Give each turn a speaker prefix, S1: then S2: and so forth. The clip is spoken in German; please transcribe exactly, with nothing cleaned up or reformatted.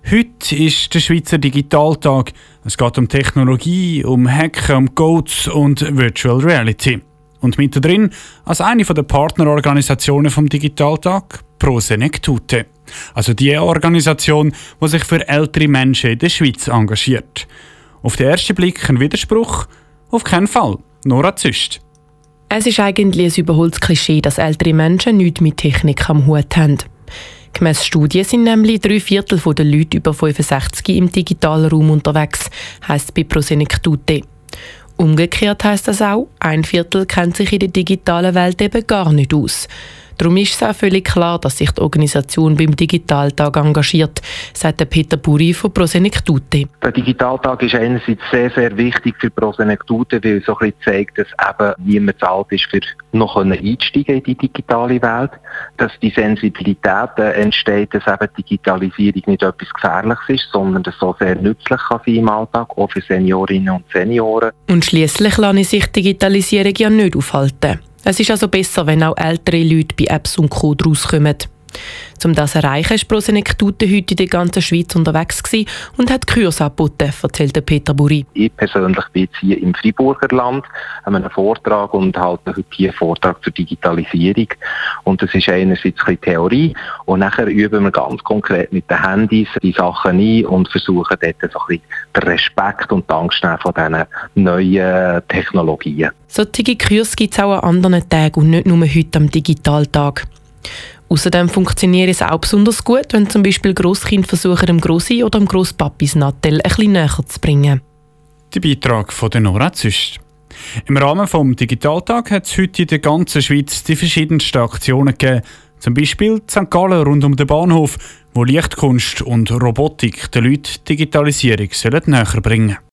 S1: Heute ist der Schweizer Digitaltag. Es geht um Technologie, um Hacken, um Codes und Virtual Reality. Und mittendrin, als eine der Partnerorganisationen vom Digitaltag, Prosenectute. Also die Organisation, die sich für ältere Menschen in der Schweiz engagiert. Auf den ersten Blick ein Widerspruch? Auf keinen Fall. Nora Züst.
S2: Es ist eigentlich ein überholtes Klischee, dass ältere Menschen nichts mit Technik am Hut haben. Gemäss Studien sind nämlich drei Viertel der Leute über fünfundsechzig im digitalen Raum unterwegs, heisst es bei Prosenectute. Umgekehrt heisst das auch, ein Viertel kennt sich in der digitalen Welt eben gar nicht aus. Darum ist es auch völlig klar, dass sich die Organisation beim Digitaltag engagiert, sagt Peter Buri von Prosenectute.
S3: Der Digitaltag ist einerseits sehr, sehr wichtig für Prosenectute, weil es so ein bisschen zeigt, dass eben niemand zu alt ist, für noch einsteigen in die digitale Welt. Dass die Sensibilität entsteht, dass eben Digitalisierung nicht etwas Gefährliches ist, sondern dass es so sehr nützlich kann sein im Alltag, auch für Seniorinnen und Senioren.
S2: Und schliesslich lasse sich Digitalisierung ja nicht aufhalten. Es ist also besser, wenn auch ältere Leute bei Apps und Co. rauskommen. Um das zu erreichen, war Prosenectute heute in der ganzen Schweiz unterwegs und hat Kurse angeboten, erzählt Peter Buri.
S3: Ich persönlich bin jetzt hier im Freiburger Land an einem Vortrag und halte heute hier einen Vortrag zur Digitalisierung. Und das ist einerseits ein bisschen Theorie und nachher üben wir ganz konkret mit den Handys die Sachen ein und versuchen dort so ein bisschen den Respekt und die Angst von diesen neuen Technologien.
S2: Solche Kurse gibt es auch an anderen Tagen und nicht nur heute am Digitaltag. Außerdem funktioniert es auch besonders gut, wenn zum Beispiel Grosskinder versuchen, dem Grossi oder dem Grosspapi das Nattel ein bisschen näher zu bringen.
S1: Der Beitrag von Nora Züst. Im Rahmen des Digitaltags hat es heute in der ganzen Schweiz die verschiedensten Aktionen gegeben. Zum Beispiel in Sankt Gallen rund um den Bahnhof, wo Lichtkunst und Robotik den Leuten Digitalisierung näher bringen sollen.